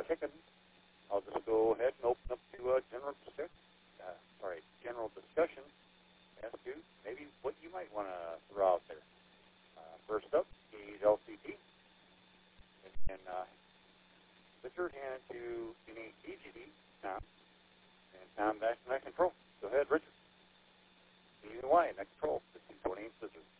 chicken, I'll just go ahead and open up to general discussion as to maybe what you might want to throw out there. First up is LCT, and Richard, and to EGD, Tom, and Tom back to that control. Go ahead, Richard. Next control, the 220 scissors.